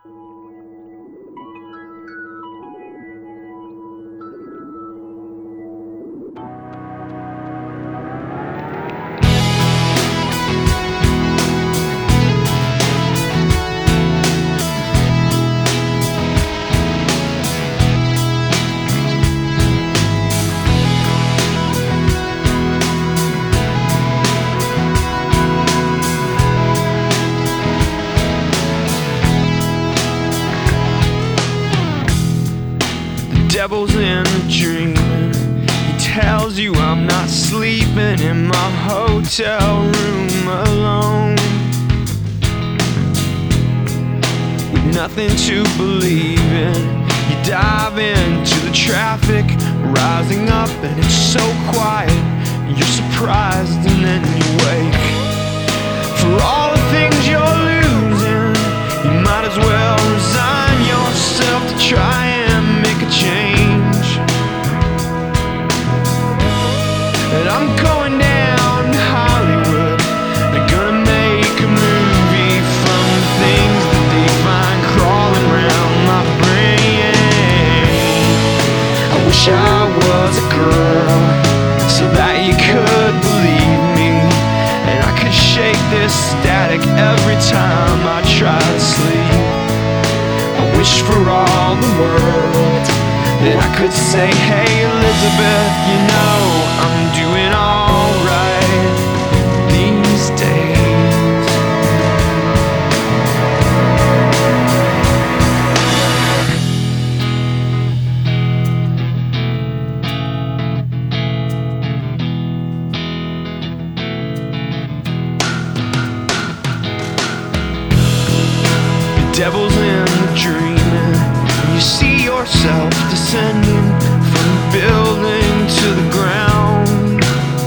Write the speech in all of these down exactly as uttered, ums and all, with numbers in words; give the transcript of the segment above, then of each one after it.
Devil's in a dream. He tells you I'm not sleeping in my hotel room alone, with nothing to believe in. You dive into the traffic, rising up, and it's so quiet. You're surprised and then you wake. For all the things you're losing, you might as well resign yourself to try and make a change. And I'm going down to Hollywood. They're gonna make a movie from the things that they find crawling around my brain. I wish I was a girl, so that you could believe me, and I could shake this static every time I try to sleep. I wish for all the world that I could say, hey Elizabeth, you know I'm doing alright these days. The devil's in the dreaming. You see yourself descending from the building to the ground,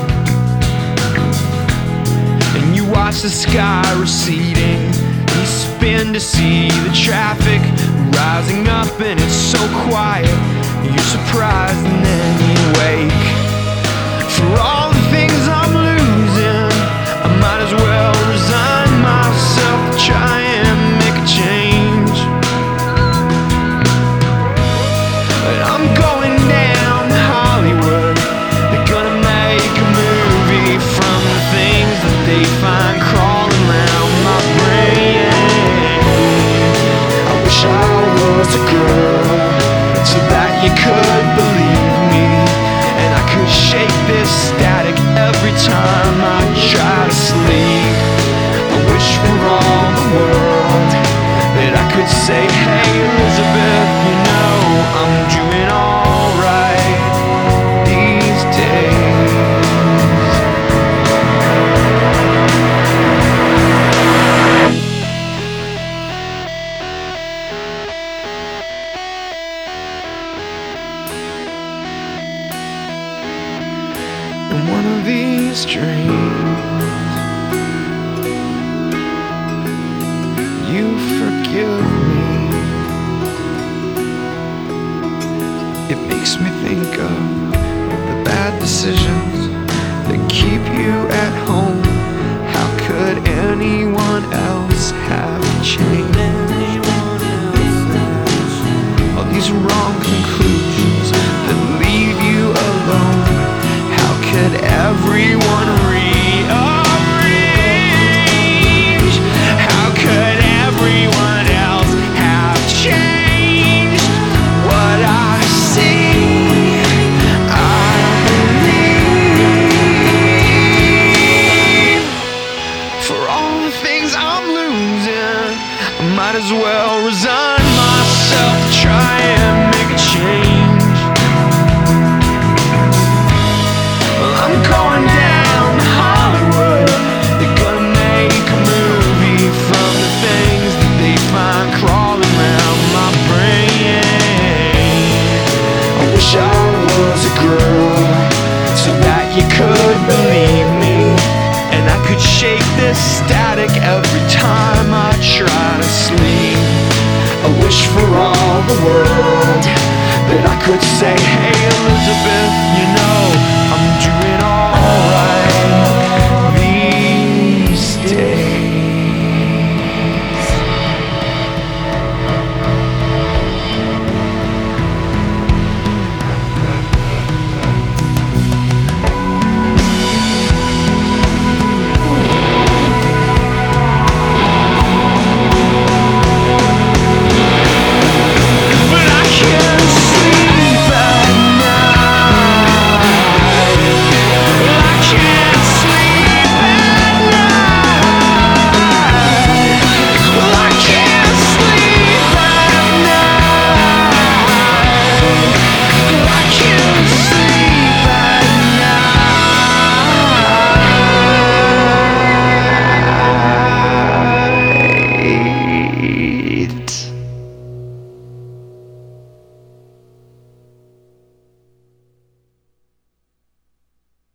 and you watch the sky receding. You spin to see the traffic rising up, and it's so quiet. You're surprised and then you wake. For all the things I'm losing, I might as well resign myself to try and make a change. I'm going down to Hollywood. They're gonna make a movie from the things that they find crawling around my brain. I wish I was a girl, so that you could believe me, and I could shake this static every time I try to sleep. I wish for all the world that I could say, hey Elizabeth, you know I'm doing alright these days. In one of these dreams, you forgive me. It makes me think of the bad decisions that keep you at home. How could anyone else have changed? All these wrong conclusions that leave you alone. How could everyone rearrange? How could everyone else have changed what I see? I believe. For all the things I'm losing, I might as well resign myself to try and make a change. Well, I'm going down to Hollywood. They're gonna make a movie from the things that they find crawling around my brain. I wish I was a girl, so that you could believe me, and I could shake this static every time I try to sleep. I wish for all the world that I could say, hey Elizabeth, you know